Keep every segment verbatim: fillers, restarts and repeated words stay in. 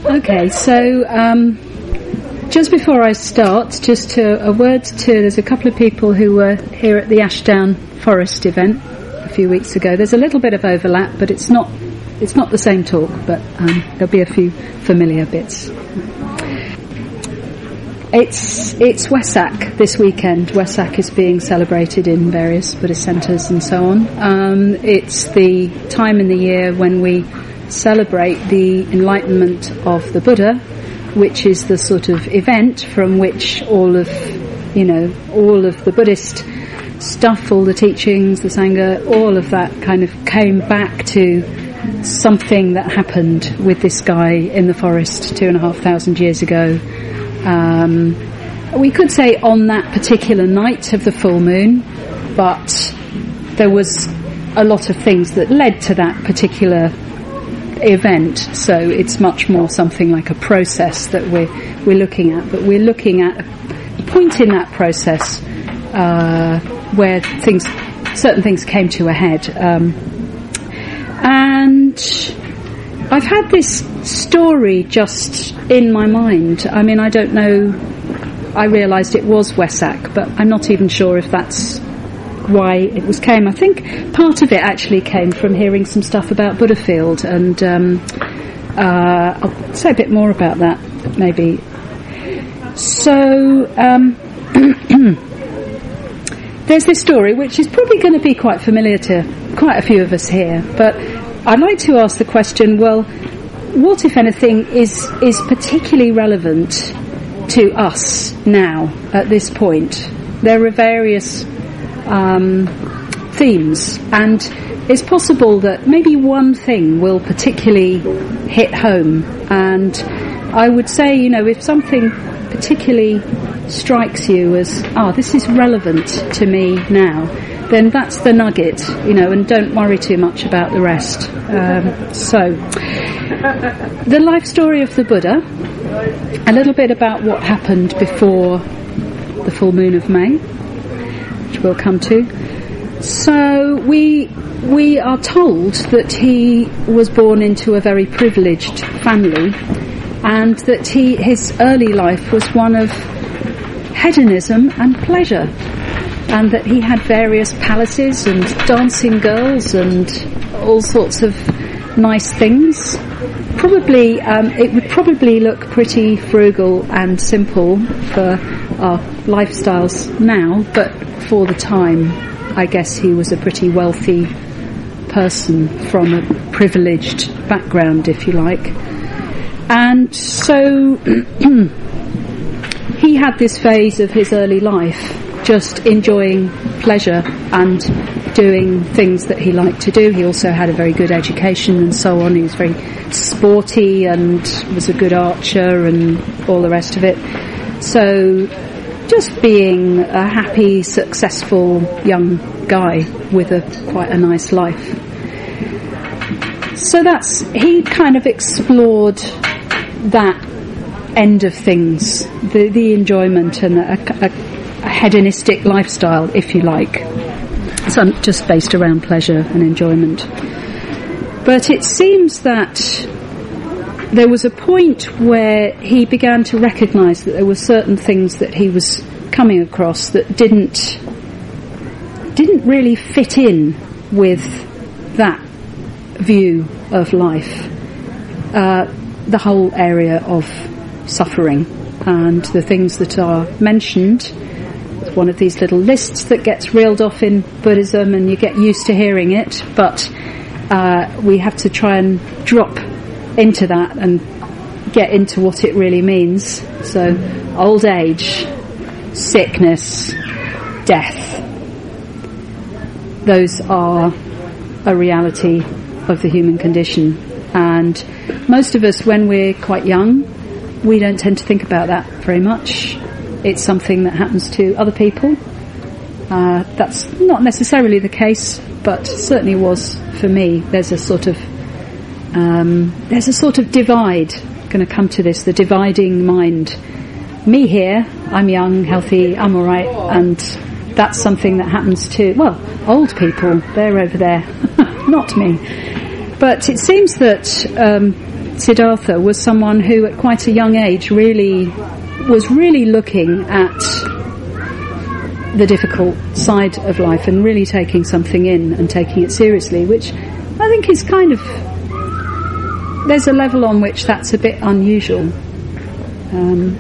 Okay, so um, just before I start, just to, a word to, there's a couple of people who were here at the Ashdown Forest event a few weeks ago. There's a little bit of overlap, but it's not it's not the same talk, but um, there'll be a few familiar bits. It's it's Wesak this weekend. Wesak is being celebrated in various Buddhist centres and so on. Um, it's the time in the year when we celebrate the enlightenment of the Buddha, which is the sort of event from which all of, you know, all of the Buddhist stuff, all the teachings, the Sangha, all of that kind of came back to something that happened with this guy in the forest two and a half thousand years ago. Um, we could say on that particular night of the full moon, but there was a lot of things that led to that particular event, so it's much more something like a process that we're we're looking at. But we're looking at a point in that process uh, where things, certain things came to a head, um, and I've had this story just in my mind. I mean, I don't know, I realised it was Wesak, but I'm not even sure if that's why it was came. I think part of it actually came from hearing some stuff about Buddhafield, and um, uh, I'll say a bit more about that maybe. So um, there's this story which is probably going to be quite familiar to quite a few of us here, but I'd like to ask the question, well, what, if anything, is is particularly relevant to us now at this point? There are various um, themes, and it's possible that maybe one thing will particularly hit home. And I would say, you know, if something particularly strikes you as, ah, oh, this is relevant to me now, then that's the nugget, you know, and don't worry too much about the rest. Um, so, the life story of the Buddha, a little bit about what happened before the full moon of May, which we'll come to. So, we we are told that he was born into a very privileged family, and that he his early life was one of hedonism and pleasure, and that he had various palaces and dancing girls and all sorts of nice things. Probably, um, it would probably look pretty frugal and simple for our lifestyles now, but for the time, I guess he was a pretty wealthy person from a privileged background, if you like. And so he had this phase of his early life just enjoying pleasure and doing things that he liked to do. He also had a very good education and so on. He was very sporty and was a good archer and all the rest of it. So just being a happy, successful young guy with a quite a nice life. So that's, he kind of explored that end of things, the, the enjoyment and a, a, a hedonistic lifestyle, if you like. So just based around pleasure and enjoyment. But it seems that there was a point where he began to recognise that there were certain things that he was coming across that didn't didn't really fit in with that view of life. Uh, the whole area of suffering and the things that are mentioned. It's one of these little lists that gets reeled off in Buddhism, and you get used to hearing it, but uh, we have to try and drop into that and get into what it really means. So, old age, sickness, death, those are a reality of the human condition. And most of us, when we're quite young, we don't tend to think about that very much. It's something that happens to other people. Uh, that's not necessarily the case, but certainly was for me. There's a sort of um, there's a sort of divide. I'm going to come to this, the dividing mind. Me here, I'm young, healthy, I'm all right, and that's something that happens to, well, old people. They're over there, not me. But it seems that um, Siddhartha was someone who at quite a young age really was really looking at the difficult side of life and really taking something in and taking it seriously, which I think is kind of, there's a level on which that's a bit unusual. Um,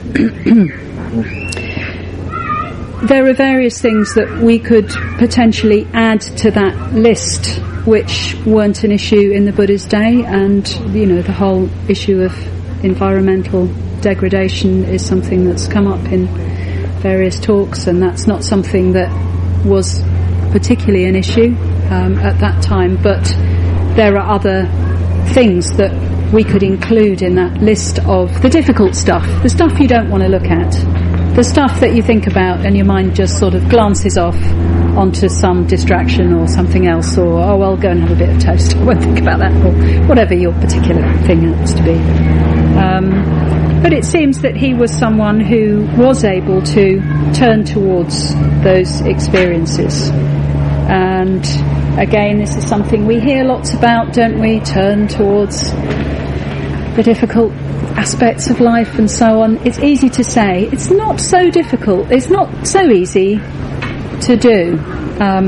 there are various things that we could potentially add to that list which weren't an issue in the Buddha's day, and you know, the whole issue of environmental degradation is something that's come up in various talks, and that's not something that was particularly an issue um, at that time, but there are other things that we could include in that list of the difficult stuff, the stuff you don't want to look at, the stuff that you think about and your mind just sort of glances off onto some distraction or something else, or oh well, go and have a bit of toast, I won't think about that, or whatever your particular thing happens to be. Um, but it seems that he was someone who was able to turn towards those experiences. And again, this is something we hear lots about, don't we? Turn towards the difficult aspects of life and so on. It's easy to say. It's not so difficult. It's not so easy to do. Um,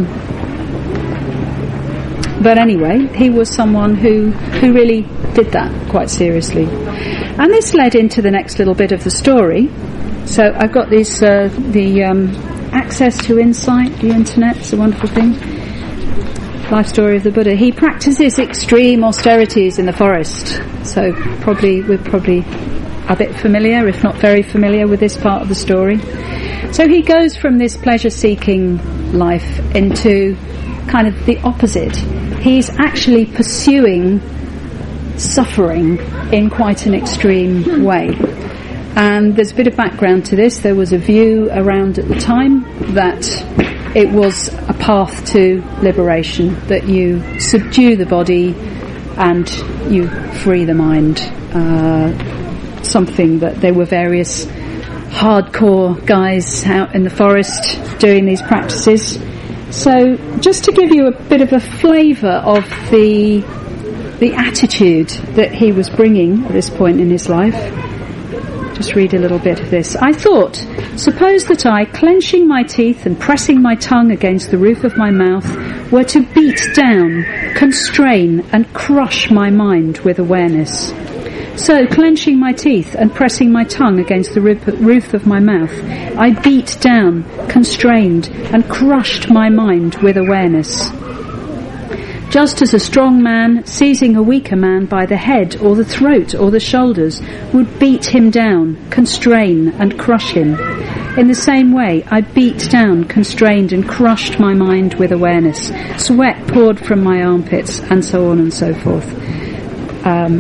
but anyway, he was someone who, who really did that quite seriously. And this led into the next little bit of the story. So I've got this, uh, the um, access to insight, the internet, it's a wonderful thing. Life story of the Buddha. He practices extreme austerities in the forest. So probably we're probably a bit familiar, if not very familiar, with this part of the story. So he goes from this pleasure-seeking life into kind of the opposite. He's actually pursuing suffering in quite an extreme way. And there's a bit of background to this. There was a view around at the time that it was a path to liberation, that you subdue the body and you free the mind. Uh, something that there were various hardcore guys out in the forest doing these practices. So just to give you a bit of a flavour of the the attitude that he was bringing at this point in his life, just read a little bit of this. I thought, suppose that I, clenching my teeth and pressing my tongue against the roof of my mouth, were to beat down, constrain and crush my mind with awareness. So, clenching my teeth and pressing my tongue against the roof of my mouth, I beat down, constrained and crushed my mind with awareness. Just as a strong man, seizing a weaker man by the head or the throat or the shoulders, would beat him down, constrain and crush him. In the same way, I beat down, constrained and crushed my mind with awareness. Sweat poured from my armpits, and so on and so forth. Um,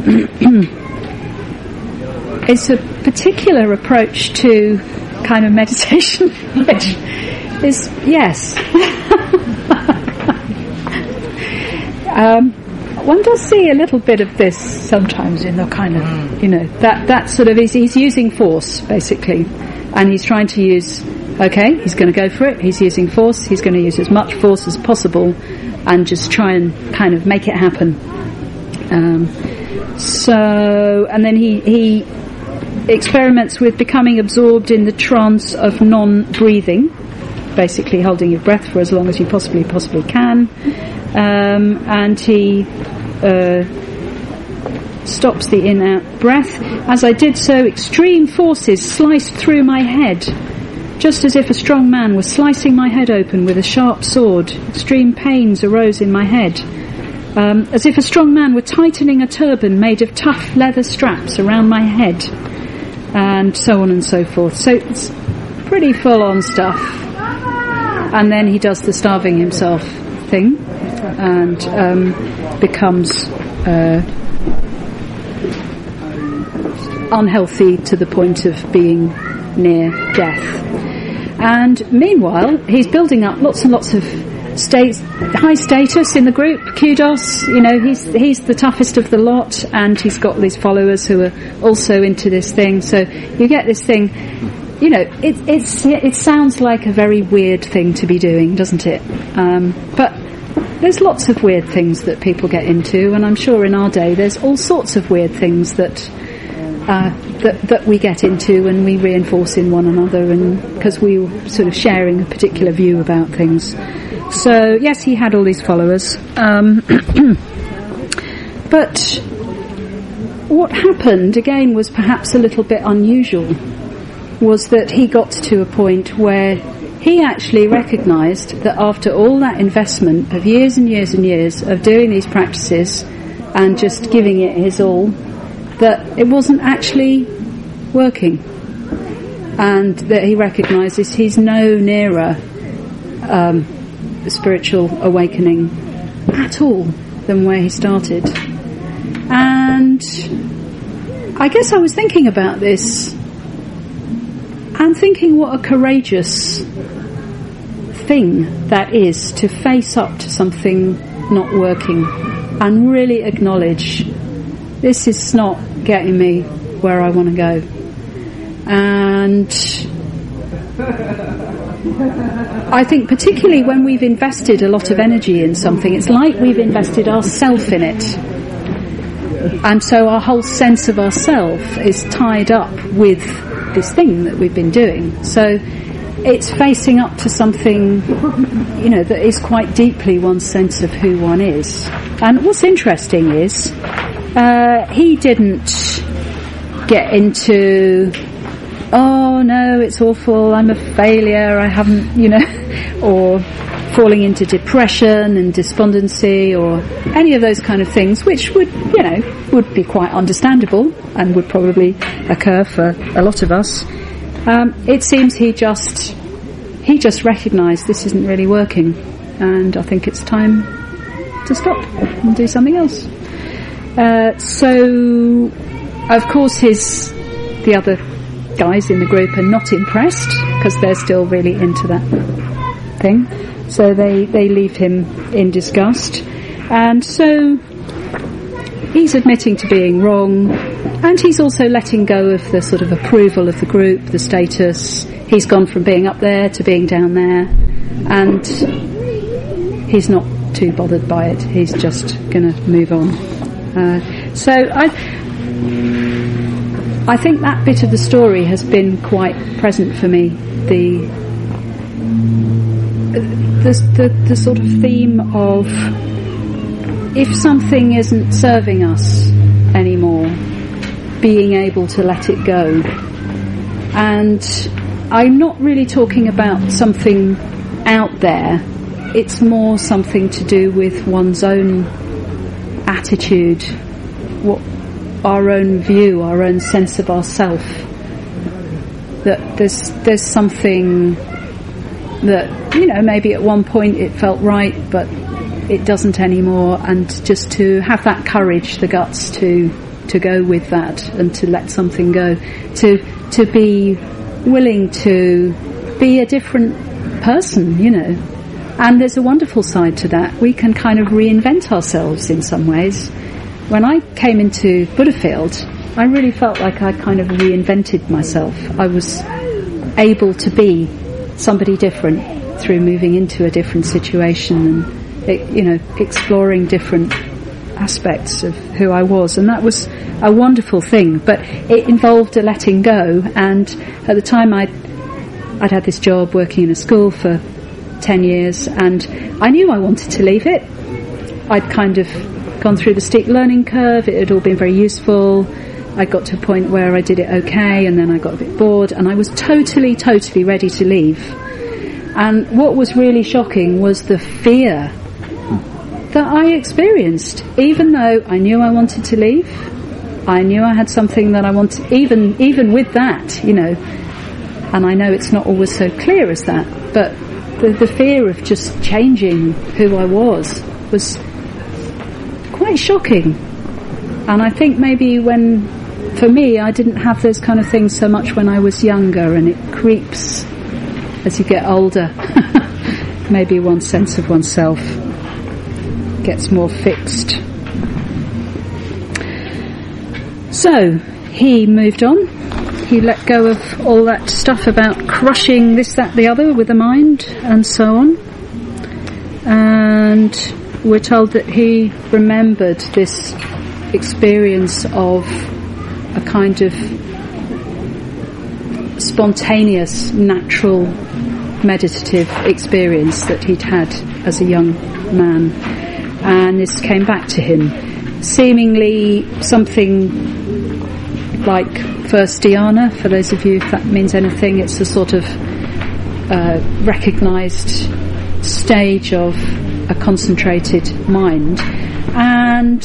it's a particular approach to kind of meditation, which is, yes. Um, one does see a little bit of this sometimes in the kind of, you know, that, that sort of, he's, he's using force, basically. And he's trying to use, okay, he's going to go for it, he's using force, he's going to use as much force as possible and just try and kind of make it happen. Um, so, and then he, he experiments with becoming absorbed in the trance of non-breathing, basically holding your breath for as long as you possibly, possibly can. Um, and he uh, stops the in-out breath. As I did so, extreme forces sliced through my head, just as if a strong man was slicing my head open with a sharp sword. Extreme pains arose in my head, um, as if a strong man were tightening a turban made of tough leather straps around my head, and so on and so forth. So it's pretty full-on stuff. And then he does the starving himself thing and um, becomes uh, unhealthy to the point of being near death. And meanwhile, he's building up lots and lots of state, high status in the group, kudos, you know, he's he's the toughest of the lot, and he's got these followers who are also into this thing. So you get this thing, you know, it it's it sounds like a very weird thing to be doing, doesn't it? Um, but there's lots of weird things that people get into, and I'm sure in our day there's all sorts of weird things that uh, that, that we get into and we reinforce in one another, and because we were sort of sharing a particular view about things. So yes, he had all these followers, um, but what happened again was perhaps a little bit unusual. Was that he got to a point where he actually recognised that after all that investment of years and years and years of doing these practices and just giving it his all, that it wasn't actually working, and that he recognises he's no nearer um, spiritual awakening at all than where he started. And I guess I was thinking about this and thinking what a courageous thing that is, to face up to something not working and really acknowledge this is not getting me where I want to go. And I think particularly when we've invested a lot of energy in something, it's like we've invested ourself in it. And so our whole sense of ourself is tied up with this thing that we've been doing. So it's facing up to something, you know, that is quite deeply one's sense of who one is. And what's interesting is uh, he didn't get into, oh no, it's awful, I'm a failure, I haven't, you know, or falling into depression and despondency or any of those kind of things, which would, you know, would be quite understandable and would probably occur for a lot of us. Um, it seems he just he just recognised this isn't really working, and I think it's time to stop and do something else. Uh, so, of course, his the other guys in the group are not impressed because they're still really into that thing. So they, they leave him in disgust. And so he's admitting to being wrong, and he's also letting go of the sort of approval of the group, the status. He's gone from being up there to being down there, and he's not too bothered by it. He's just going to move on. Uh, so I, I think that bit of the story has been quite present for me. The The, the, the sort of theme of if something isn't serving us anymore, being able to let it go. And I'm not really talking about something out there, it's more something to do with one's own attitude, what our own view, our own sense of ourself. That there's there's something that, you know, maybe at one point it felt right, but it doesn't anymore, and just to have that courage, the guts to to go with that and to let something go, to to be willing to be a different person, you know. And there's a wonderful side to that. We can kind of reinvent ourselves in some ways. When I came into Buddhafield, I really felt like I kind of reinvented myself. I was able to be somebody different through moving into a different situation and, you know, exploring different aspects of who I was, and that was a wonderful thing. But it involved a letting go, and at the time I'd, I'd had this job working in a school for ten years, and I knew I wanted to leave it. I'd kind of gone through the steep learning curve, it had all been very useful. I got to a point where I did it okay, and then I got a bit bored, and I was totally, totally ready to leave. And what was really shocking was the fear that I experienced. Even though I knew I wanted to leave, I knew I had something that I wanted, even even with that, you know, and I know it's not always so clear as that, but the, the fear of just changing who I was was quite shocking. And I think maybe when, for me, I didn't have those kind of things so much when I was younger, and it creeps as you get older. Maybe one's sense of oneself gets more fixed. So he moved on. He let go of all that stuff about crushing this, that, the other with the mind, and so on. And and we're told that he remembered this experience of a kind of spontaneous, natural, meditative experience that he'd had as a young man, and this came back to him, seemingly something like first dhyana. For those of you, if that means anything, it's a sort of uh, recognised stage of a concentrated mind. And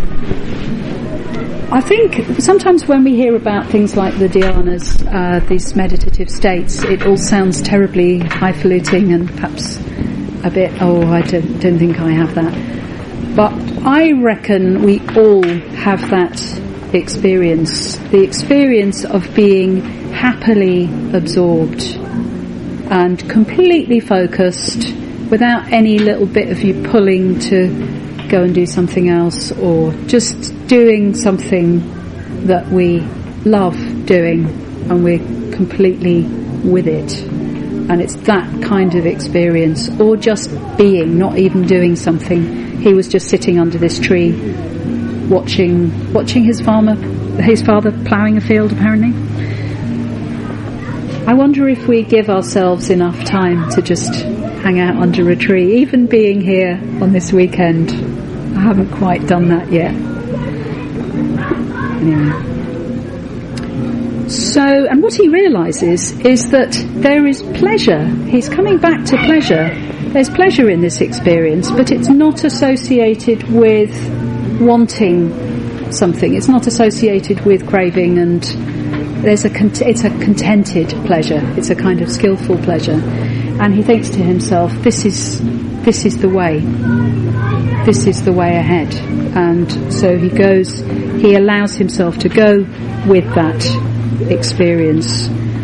I think sometimes when we hear about things like the dhyanas, uh, these meditative states, it all sounds terribly highfalutin and perhaps a bit, oh, I don't, don't think I have that. But I reckon we all have that experience, the experience of being happily absorbed and completely focused without any little bit of you pulling to go and do something else, or just doing something that we love doing and we're completely with it. And it's that kind of experience, or just being, not even doing something. He was just sitting under this tree watching watching his farmer his father ploughing a field, apparently. I wonder if we give ourselves enough time to just hang out under a tree, even being here on this weekend. I haven't quite done that yet. Anyway. So, and what he realises is that there is pleasure. He's coming back to pleasure. There's pleasure in this experience, but it's not associated with wanting something. It's not associated with craving, and there's a cont- it's a contented pleasure. It's a kind of skillful pleasure. And he thinks to himself, this is this is the way. This is the way ahead. And so he goes, he allows himself to go with that experience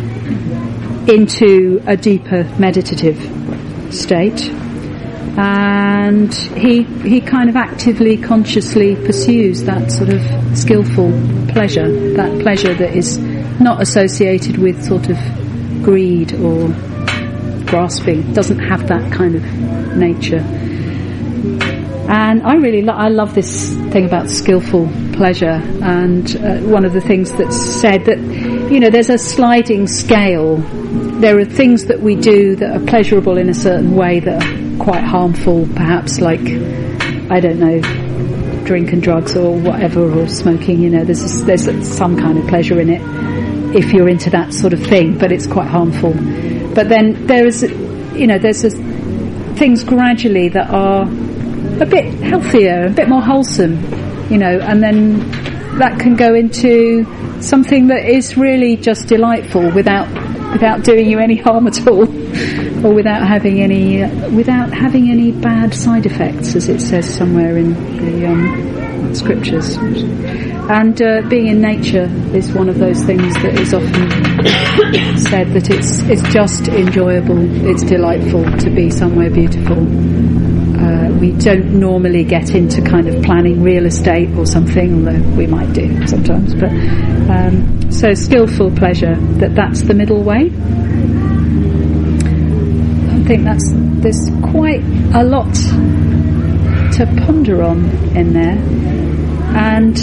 into a deeper meditative state, and he he kind of actively, consciously pursues that sort of skillful pleasure, that pleasure that is not associated with sort of greed or grasping, doesn't have that kind of nature. And I really lo- I love this thing about skillful pleasure, and uh, one of the things that's said that, you know, there's a sliding scale. There are things that we do that are pleasurable in a certain way that are quite harmful, perhaps, like, I don't know, drink and drugs or whatever, or smoking. You know, there's a, there's some kind of pleasure in it if you're into that sort of thing, but it's quite harmful. But then there is, you know, there's a, things gradually that are a bit healthier, a bit more wholesome, you know, and then that can go into something that is really just delightful without without doing you any harm at all, or without having any uh, without having any bad side effects, as it says somewhere in the um, scriptures. And uh, being in nature is one of those things that is often said that it's it's just enjoyable, it's delightful to be somewhere beautiful. Uh, we don't normally get into kind of planning real estate or something, although we might do sometimes. But um, so skillful pleasure, that that's the middle way. I think that's there's quite a lot to ponder on in there. And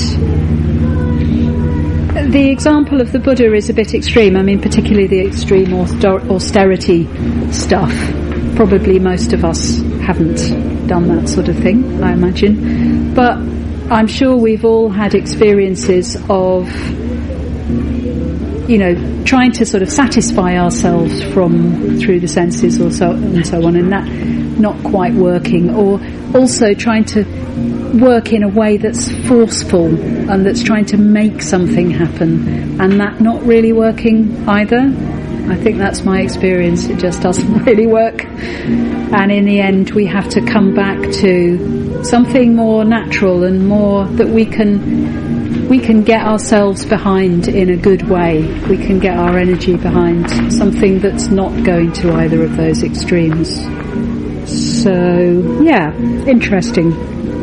the example of the Buddha is a bit extreme. I mean, particularly the extreme austerity stuff. Probably most of us haven't done that sort of thing, I imagine. But I'm sure we've all had experiences of, you know, trying to sort of satisfy ourselves from through the senses or so and so on, and that not quite working, or also trying to work in a way that's forceful and that's trying to make something happen, and that not really working either. I think that's my experience. It just doesn't really work, and in the end we have to come back to something more natural and more that we can we can get ourselves behind in a good way. We can get our energy behind something that's not going to either of those extremes. So yeah, interesting.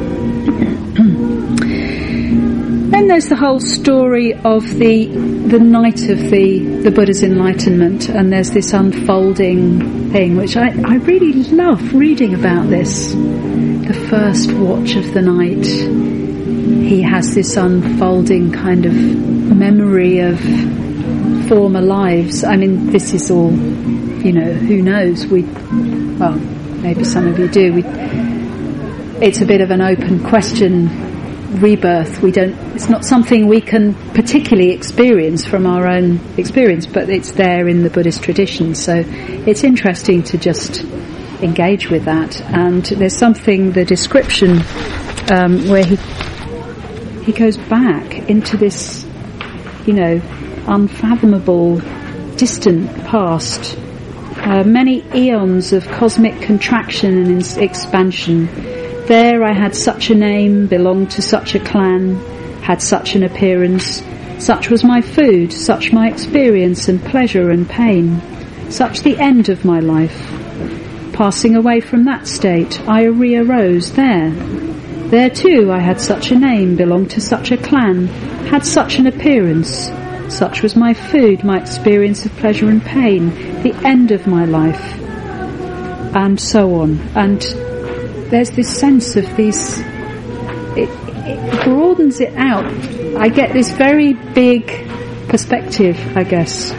Then there's the whole story of the the night of the, the Buddha's enlightenment, and there's this unfolding thing which I, I really love reading about this. the first watch of the night, he has this unfolding kind of memory of former lives. I mean, this is all, you know, who knows? We, well, maybe some of you do. We, it's a bit of an open question. Rebirth, we don't, it's not something we can particularly experience from our own experience, but it's there in the Buddhist tradition, so it's interesting to just engage with that. And there's something, the description um, where he he goes back into this, you know, unfathomable, distant past, uh, many eons of cosmic contraction and expansion. There I had such a name, belonged to such a clan, had such an appearance, such was my food, such my experience and pleasure and pain, such the end of my life. Passing away from that state, I re-arose there. There too I had such a name, belonged to such a clan, had such an appearance, such was my food, my experience of pleasure and pain, the end of my life, and so on. And there's this sense of these, it, it broadens it out. I get this very big perspective, I guess,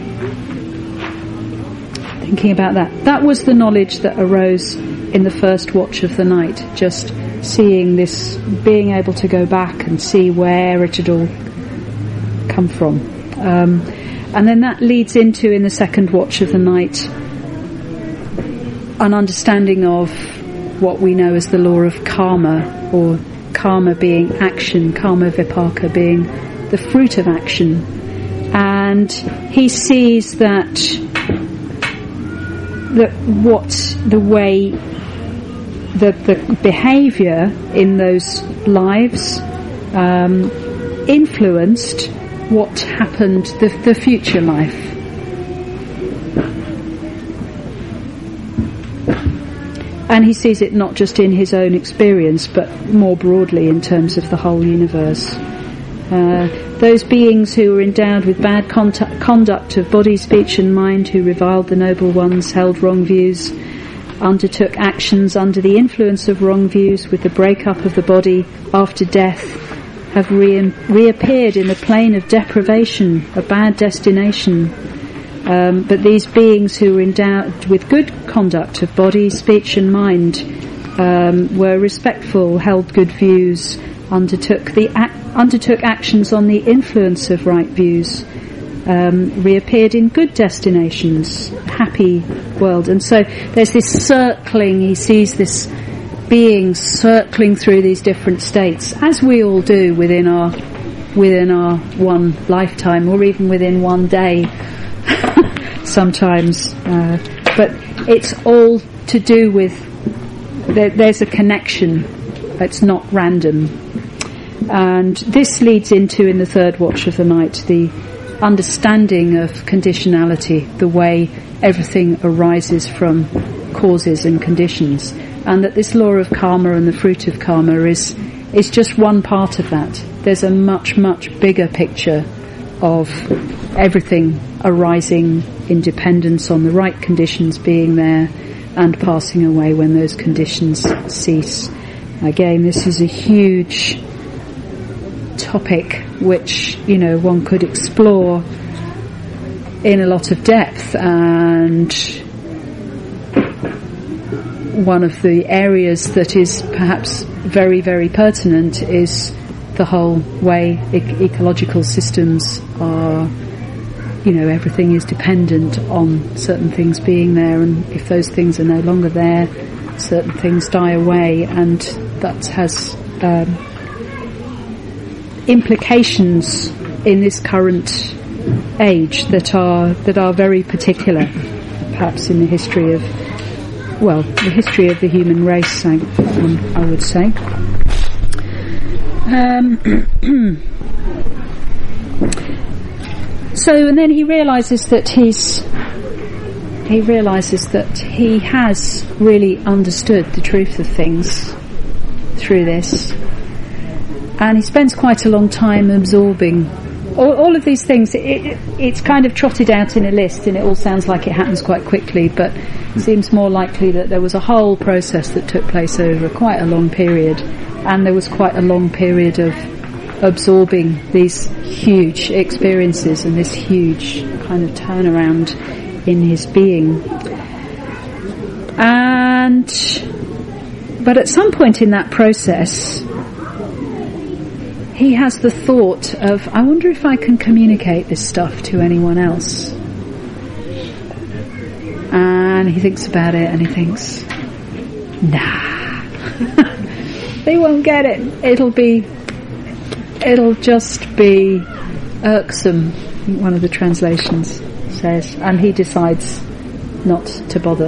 thinking about that. That was the knowledge that arose in the first watch of the night, just seeing this, being able to go back and see where it had all come from. Um, and then that leads into, in the second watch of the night, an understanding of what we know as the law of karma, or karma being action, karma vipaka being the fruit of action. And he sees that, that what the way, the, the behaviour in those lives um, influenced what happened, the, the future life. And he sees it not just in his own experience, but more broadly in terms of the whole universe. Uh, those beings who were endowed with bad contact, conduct of body, speech and mind, who reviled the noble ones, held wrong views, undertook actions under the influence of wrong views, with the break-up of the body after death, have re- reappeared in the plane of deprivation, a bad destination. Um, but these beings who were endowed with good conduct of body, speech and mind, um, were respectful, held good views, undertook the ac- undertook actions on the influence of right views, um, reappeared in good destinations, happy world. And so there's this circling, he sees this being circling through these different states, as we all do within our within our one lifetime, or even within one day sometimes. Uh, but it's all to do with, there, there's a connection, it's not random. And this leads into, in the third watch of the night, the understanding of conditionality, the way everything arises from causes and conditions, and that this law of karma and the fruit of karma is is just one part of that. There's a much, much bigger picture of everything arising in dependence on the right conditions being there and passing away when those conditions cease. Again, this is a huge topic which, you know, one could explore in a lot of depth, and one of the areas that is perhaps very, very pertinent is the whole way e- ecological systems are, you know, everything is dependent on certain things being there, and if those things are no longer there, certain things die away, and that has um, implications in this current age that are that are very particular, perhaps in the history of, well, the history of the human race, I, I would say. Um, so, and then he realises that he's he realises that he has really understood the truth of things through this, and he spends quite a long time absorbing all, all of these things. It, it, it's kind of trotted out in a list, and it all sounds like it happens quite quickly, but seems more likely that there was a whole process that took place over quite a long period, and there was quite a long period of absorbing these huge experiences and this huge kind of turnaround in his being. And but at some point in that process, he has the thought of, I wonder if I can communicate this stuff to anyone else. And he thinks about it and he thinks, nah, they won't get it. It'll be, it'll just be irksome, one of the translations says, and he decides not to bother.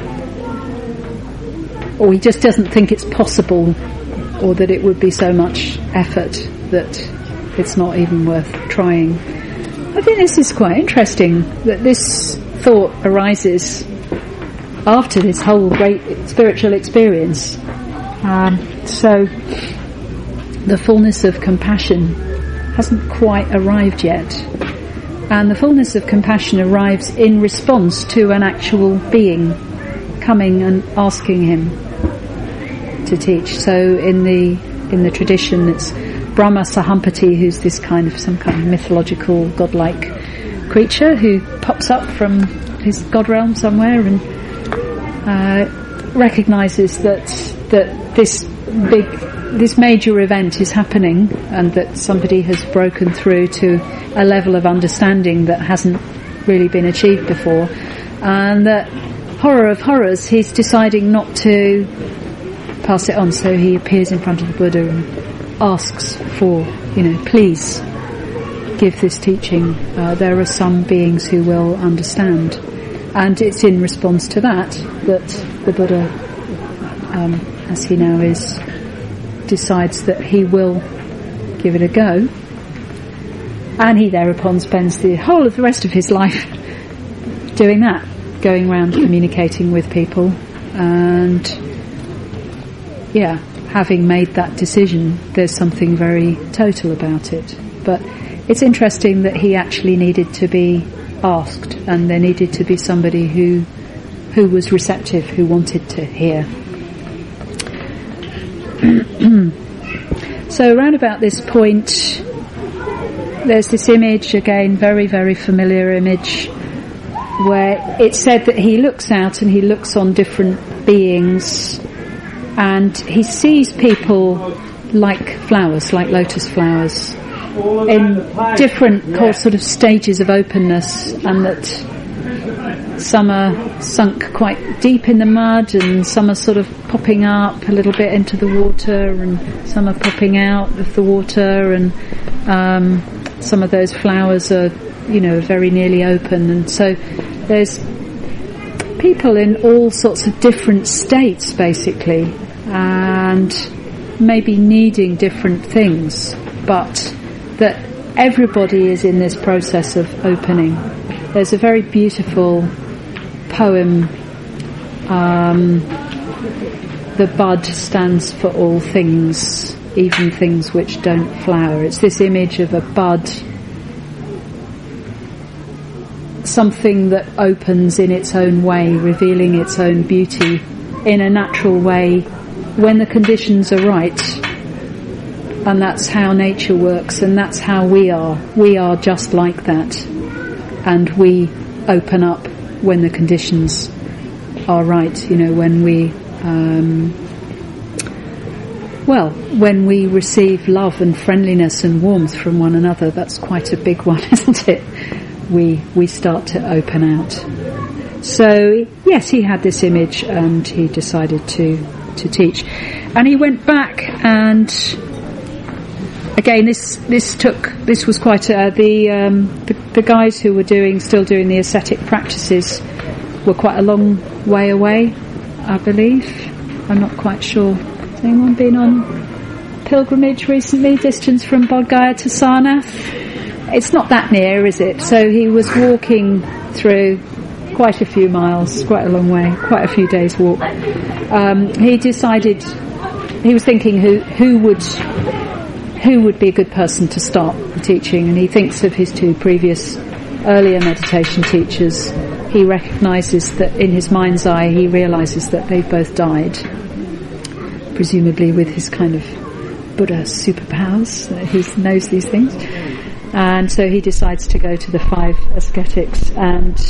Or he just doesn't think it's possible, or that it would be so much effort that it's not even worth trying. I think this is quite interesting, that this thought arises after this whole great spiritual experience. Um, so the fullness of compassion hasn't quite arrived yet. And the fullness of compassion arrives in response to an actual being coming and asking him to teach. So in the in the tradition, it's Brahma Sahampati, who's this kind of some kind of mythological godlike creature who pops up from his god realm somewhere and uh, recognizes that that this big this major event is happening, and that somebody has broken through to a level of understanding that hasn't really been achieved before, and that horror of horrors, he's deciding not to pass it on. So he appears in front of the Buddha and asks for, you know, please give this teaching. Uh, there are some beings who will understand. And it's in response to that that the Buddha, um, as he now is, decides that he will give it a go. And he thereupon spends the whole of the rest of his life doing that, going around communicating with people, and yeah, having made that decision, there's something very total about it. But it's interesting that he actually needed to be asked, and there needed to be somebody who who was receptive, who wanted to hear. So around about this point, there's this image, again, very, very familiar image, where it's said that he looks out and he looks on different beings, and he sees people like flowers, like lotus flowers, in different sort of stages of openness, and that some are sunk quite deep in the mud, and some are sort of popping up a little bit into the water, and some are popping out of the water, and um, some of those flowers are, you know, very nearly open. And so there's people in all sorts of different states, basically, and maybe needing different things, but that everybody is in this process of opening. There's a very beautiful poem, um, the bud stands for all things, even things which don't flower. It's this image of a bud, something that opens in its own way, revealing its own beauty in a natural way when the conditions are right. And that's how nature works, and that's how we are. We are just like that, and we open up when the conditions are right. You know, when we, um, well, when we receive love and friendliness and warmth from one another, that's quite a big one, isn't it? We we start to open out. So yes, he had this image, and he decided to to teach, and he went back and. Again, this this took this was quite uh, the, um, the the guys who were doing still doing the ascetic practices were quite a long way away, I believe. I'm not quite sure. Has anyone been on pilgrimage recently? Distance from Bodh Gaya to Sarnath. It's not that near, is it? So he was walking through quite a few miles, quite a long way, quite a few days' walk. Um, he decided he was thinking who who would. Who would be a good person to start teaching? And he thinks of his two previous earlier meditation teachers, he recognises that in his mind's eye he realises that they've both died, presumably with his kind of Buddha superpowers, uh, he knows these things. And so he decides to go to the five ascetics and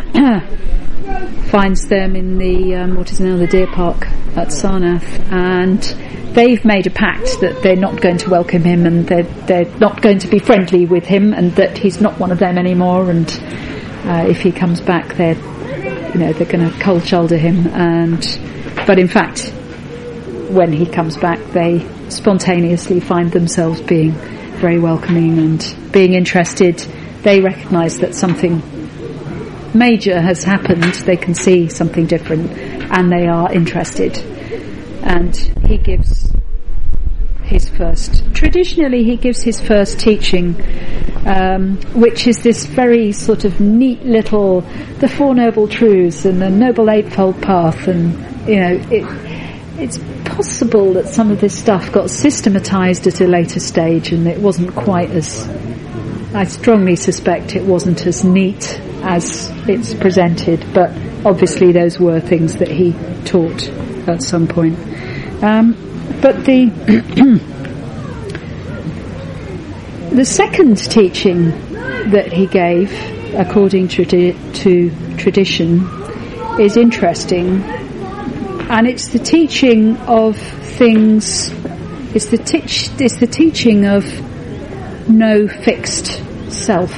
finds them in the um, what is now the deer park at Sarnath, and they've made a pact that they're not going to welcome him, and they're they're not going to be friendly with him, and that he's not one of them anymore. And uh, if he comes back, they're you know they're going to cold shoulder him. And but in fact, when he comes back, they spontaneously find themselves being very welcoming and being interested. They recognise that something major has happened, they can see something different, and they are interested. And he gives his first, traditionally he gives his first teaching, um, which is this very sort of neat little, the Four Noble Truths and the Noble Eightfold Path, and you know, it it's possible that some of this stuff got systematised at a later stage, and it wasn't quite as, I strongly suspect it wasn't as neat as it's presented, but obviously those were things that he taught at some point. Um, but the the second teaching that he gave, according to, to tradition, is interesting. And it's the teaching of things, it's the, teach, it's the teaching of no fixed self.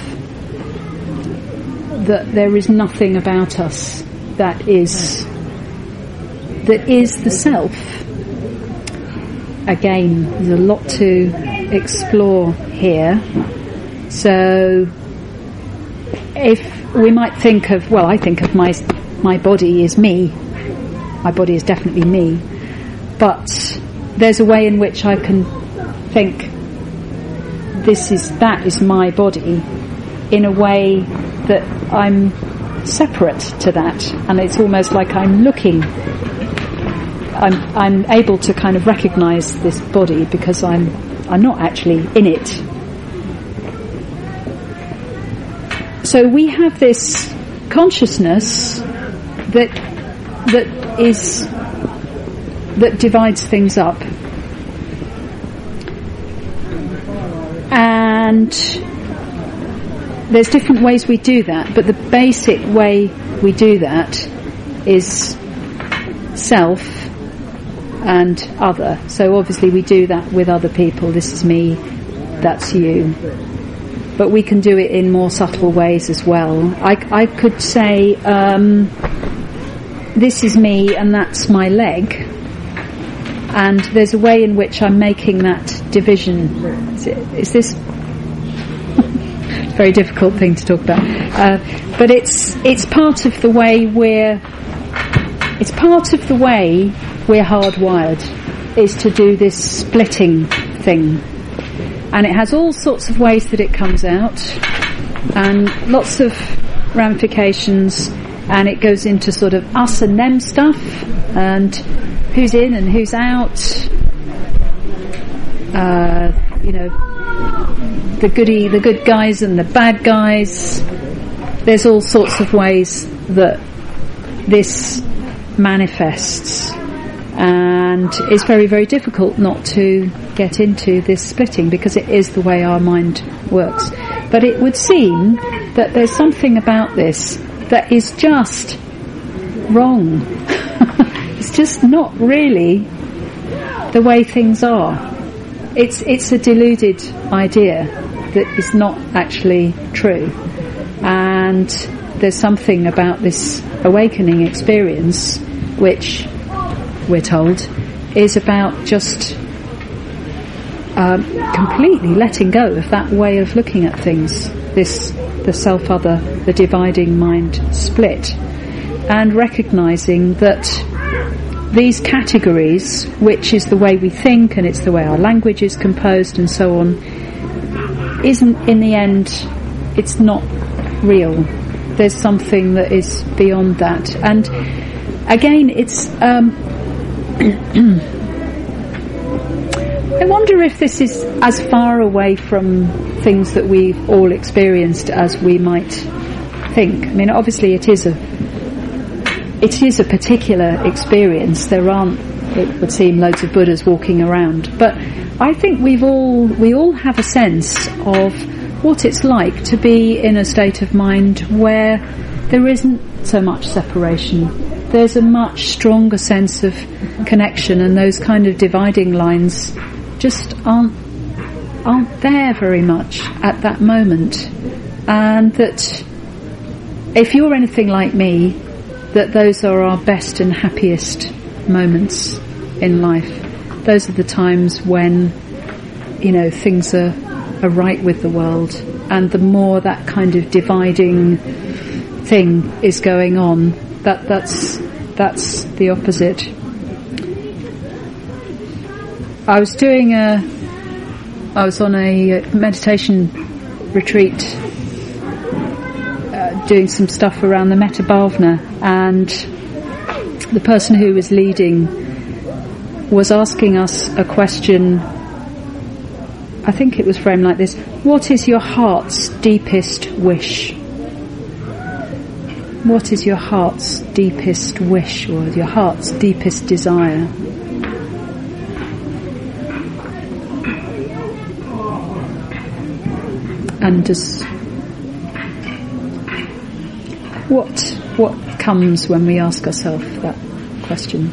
That there is nothing about us that is, that is the self. Again, there's a lot to explore here. So, if we might think of, well, I think of my, my body as me. My body is definitely me, but there's a way in which I can think this is that is my body in a way that I'm separate to that, and it's almost like I'm looking I'm I'm able to kind of recognise this body because I'm I'm not actually in it. So we have this consciousness that that is that divides things up, and there's different ways we do that, but the basic way we do that is self and other. So obviously we do that with other people. This is me, that's you, but we can do it in more subtle ways as well. I, I could say um, this is me and that's my leg, and there's a way in which I'm making that division. Is, it, is this very difficult thing to talk about? Uh, but it's it's part of the way we're it's part of the way we're hardwired, is to do this splitting thing, and it has all sorts of ways that it comes out, and lots of ramifications. And it goes into sort of us and them stuff, and who's in and who's out. Uh, you know, the goody, the good guys and the bad guys. There's all sorts of ways that this manifests, and it's very, very difficult not to get into this splitting because it is the way our mind works. But it would seem that there's something about this that is just wrong. It's just not really the way things are. It's it's a deluded idea that is not actually true. And there's something about this awakening experience which, we're told, is about just um, completely letting go of that way of looking at things, this the self-other, the dividing mind split, and recognising that these categories, which is the way we think and it's the way our language is composed and so on, isn't in the end, it's not real. There's something that is beyond that. And again, it's um, I wonder if this is as far away from things that we've all experienced as we might think. I mean, obviously it is a it is a particular experience. There aren't, it would seem, loads of Buddhas walking around, but I think we've all we all have a sense of what it's like to be in a state of mind where there isn't so much separation. There's a much stronger sense of connection, and those kind of dividing lines just aren't aren't there very much at that moment. And that if you're anything like me, that those are our best and happiest moments in life. Those are the times when, you know, things are, are right with the world, and the more that kind of dividing thing is going on, that that's that's the opposite. I was doing a I was on a meditation retreat, uh, doing some stuff around the Metta Bhavana, and the person who was leading was asking us a question. I think it was framed like this: what is your heart's deepest wish? What is your heart's deepest wish, or your heart's deepest desire? And does what what comes when we ask ourselves that question?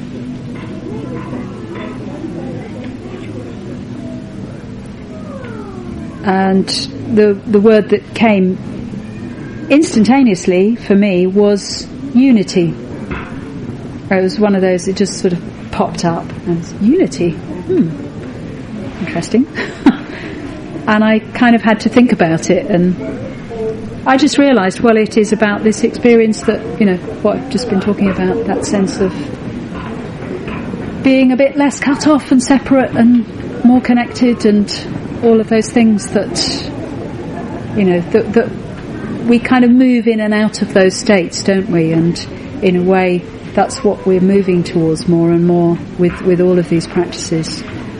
And the the word that came instantaneously for me was unity. It was one of those, it just sort of popped up, and unity, hmm, interesting. And I kind of had to think about it, and I just realised, well, it is about this experience that, you know, what I've just been talking about, that sense of being a bit less cut off and separate and more connected, and all of those things that, you know, that, that we kind of move in and out of those states, don't we? And in a way, that's what we're moving towards more and more with, with all of these practices.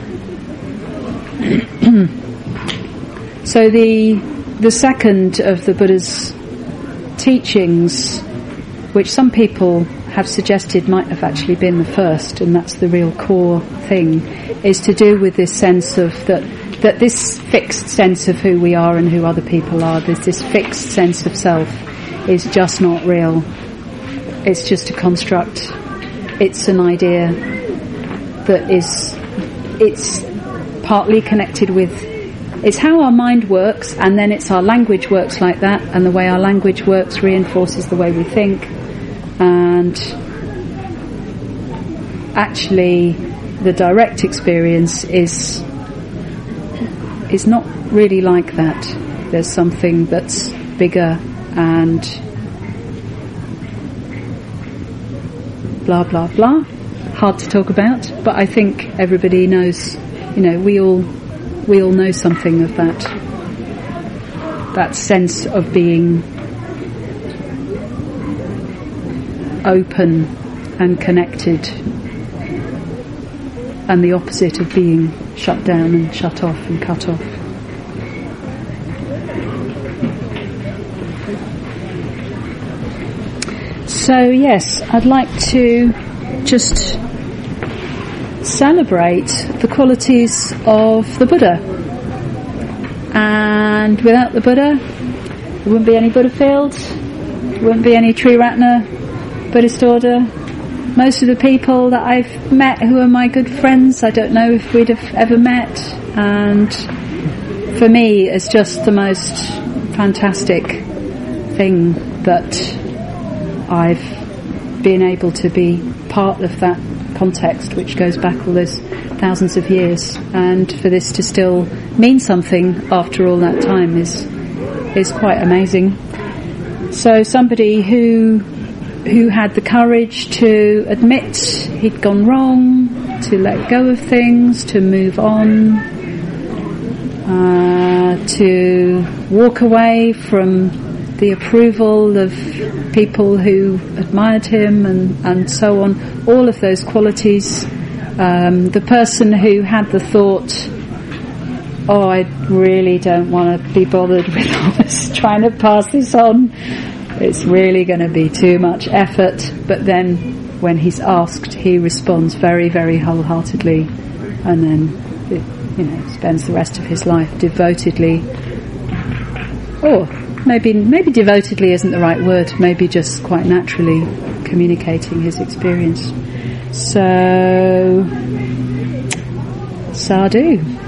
So the the second of the Buddha's teachings, which some people have suggested might have actually been the first, and that's the real core thing, is to do with this sense of that that this fixed sense of who we are and who other people are, this, this fixed sense of self, is just not real. It's just a construct. It's an idea that is, it's partly connected with, it's how our mind works, and then it's our language works like that, and the way our language works reinforces the way we think. And actually the direct experience is is not really like that. There's something that's bigger and blah blah blah, hard to talk about, but I think everybody knows, you know, we all we all know something of that that sense of being open and connected, and the opposite of being shut down and shut off and cut off. So yes, I'd like to just celebrate the qualities of the Buddha. And without the Buddha, there wouldn't be any Buddha field, there wouldn't be any Triratna Buddhist order. Most of the people that I've met who are my good friends, I don't know if we'd have ever met. And for me, it's just the most fantastic thing that I've been able to be part of that context, which goes back all those thousands of years. And for this to still mean something after all that time is is quite amazing. So somebody who who had the courage to admit he'd gone wrong, to let go of things, to move on, uh, to walk away from the approval of people who admired him, and, and so on, all of those qualities. Um, the person who had the thought, oh, I really don't want to be bothered with all this, trying to pass this on, it's really going to be too much effort. But then when he's asked, he responds very, very wholeheartedly, and then, you know, spends the rest of his life devotedly, or maybe maybe devotedly isn't the right word, maybe just quite naturally communicating his experience. So, sadhu.